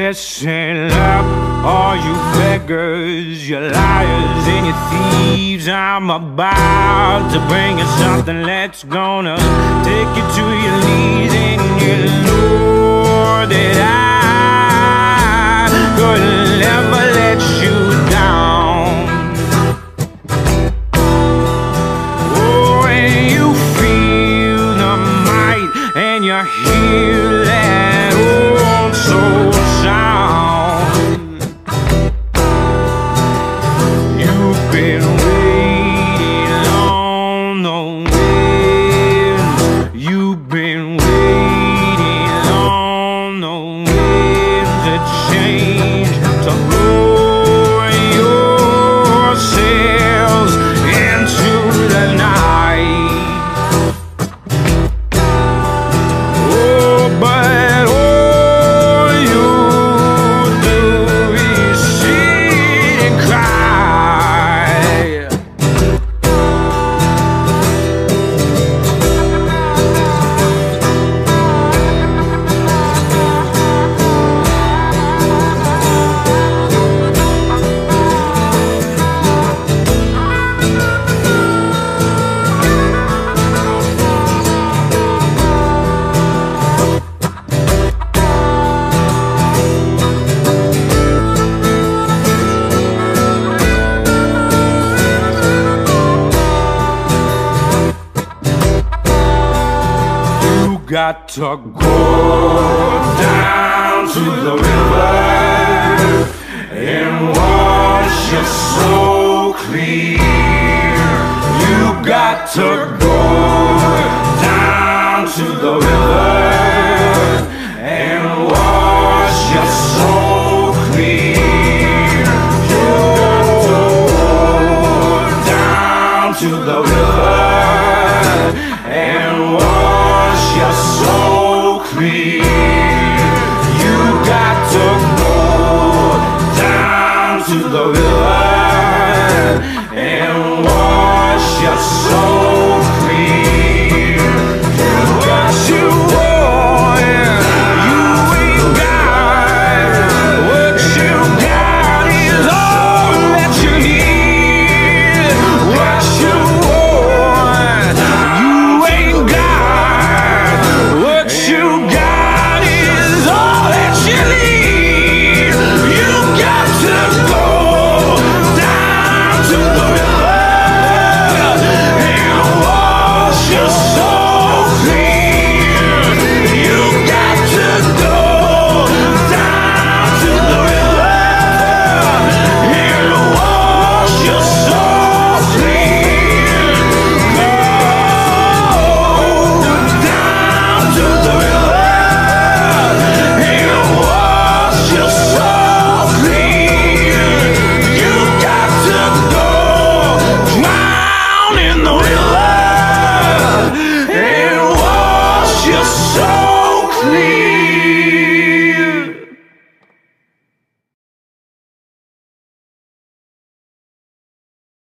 Listen up, all you beggars, you liars and you thieves. I'm about to bring you something that's gonna take you to your knees, and you know that I could never let you down. Oh, when you feel the might and you hear that old soul sound, you've been waiting on the winds. You've been waiting on the winds of change to blow your sails into the night. Oh, but all you do is sit and cry. You got to go down to the river and wash your soul clear. You got to go down to the river and wash your soul clear. You got to go down to the river and wash your soul clear. You got to go down to the river